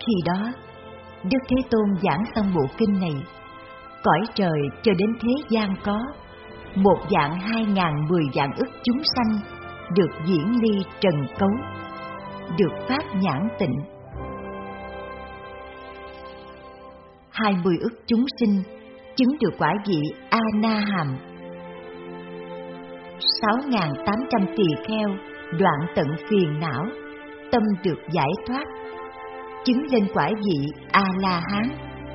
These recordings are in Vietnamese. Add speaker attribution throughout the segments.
Speaker 1: Khi đó, Đức Thế Tôn giảng xong bộ kinh này, cõi trời cho đến thế gian có 1.210 vạn ức chúng sanh được diễn ly trần cấu, được phát nhãn tịnh. 20 ức chúng sinh chứng được quả vị A-na-hàm. 6.800 tỳ kheo đoạn tận phiền não, tâm được giải thoát, chứng lên quả vị A-la-hán.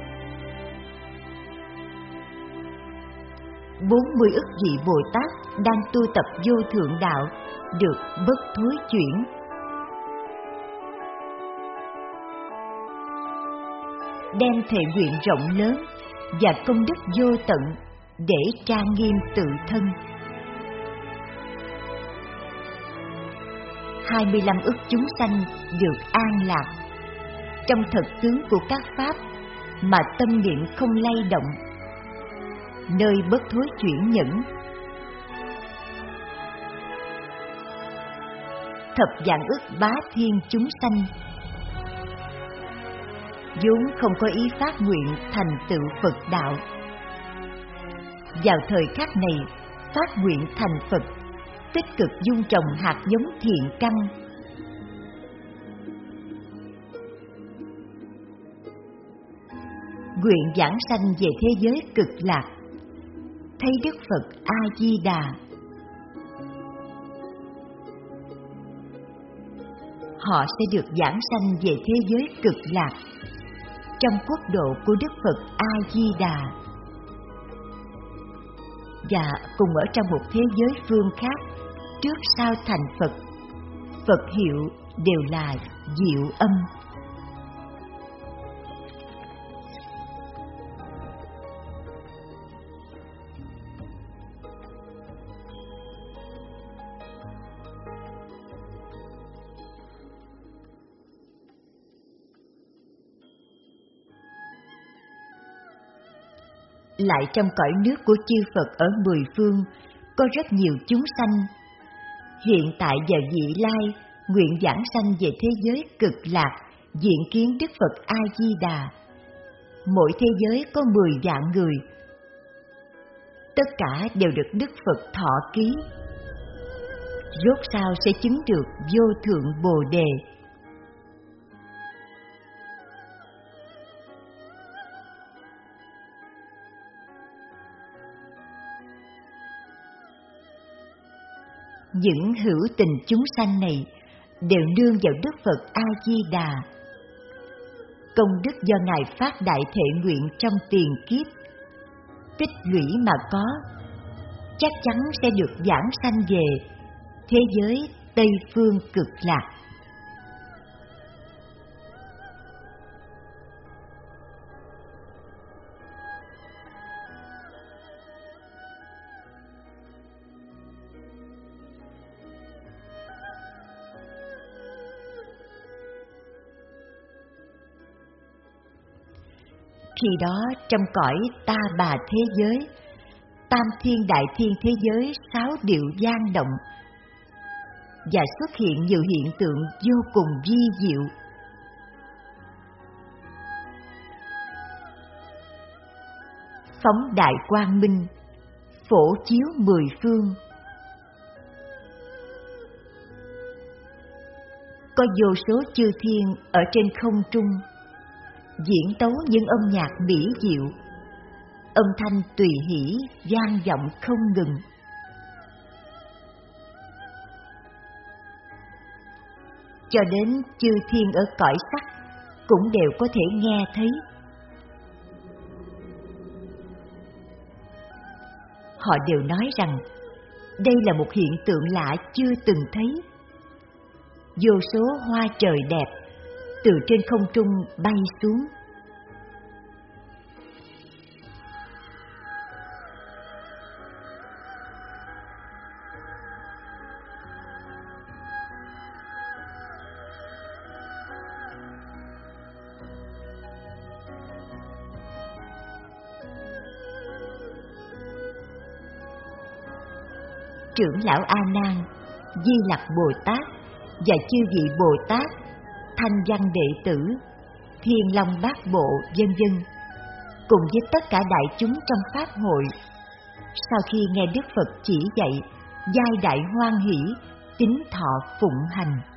Speaker 1: 40 ức vị Bồ Tát đang tu tập vô thượng đạo, được bất thối chuyển. Đem thệ nguyện rộng lớn và công đức vô tận để trang nghiêm tự thân. 25 ức chúng sanh được an lạc trong thật tướng của các pháp mà tâm niệm không lay động, nơi bất thối chuyển nhẫn. Thập vạn ức bá thiên chúng sanh vốn không có ý phát nguyện thành tựu Phật đạo, vào thời khắc này phát nguyện thành Phật, tích cực dung trồng hạt giống thiện căn. Nguyện giảng sanh về thế giới cực lạc, thấy Đức Phật A Di Đà. Họ sẽ được giảng sanh về thế giới cực lạc trong quốc độ của Đức Phật A Di Đà, và cùng ở trong một thế giới phương khác trước sau thành Phật. Phật hiệu đều là Diệu Âm. Lại trong cõi nước của chư Phật ở 10 phương có rất nhiều chúng sanh. Hiện tại giờ vị lai nguyện giảng sanh về thế giới cực lạc, diện kiến Đức Phật A Di Đà. Mỗi thế giới có 10 vạn người, tất cả đều được Đức Phật thọ ký. Rốt sao sẽ chứng được vô thượng Bồ Đề. Những hữu tình chúng sanh này đều nương vào Đức Phật A Di Đà. Công đức do Ngài phát đại thệ nguyện trong tiền kiếp tích lũy mà có, chắc chắn sẽ được giảng sanh về thế giới Tây phương cực lạc. Khi đó trong cõi Ta Bà thế giới, Tam Thiên Đại Thiên thế giới 6 điệu vang động, và xuất hiện nhiều hiện tượng vô cùng vi diệu. Phóng đại quang minh, phổ chiếu 10 phương. Có vô số chư thiên ở trên không trung diễn tấu những âm nhạc mỹ diệu, âm thanh tùy hỷ vang vọng không ngừng. Cho đến chư thiên ở cõi sắc cũng đều có thể nghe thấy. Họ đều nói rằng đây là một hiện tượng lạ chưa từng thấy. Vô số hoa trời đẹp từ trên không trung bay xuống. Trưởng lão A Nan, Di Lặc Bồ Tát và chư vị Bồ Tát, thanh văn đệ tử Thiên Long Bát Bộ, vân vân, cùng với tất cả đại chúng trong pháp hội. Sau khi nghe Đức Phật chỉ dạy, giai đại hoan hỷ, tín thọ phụng hành.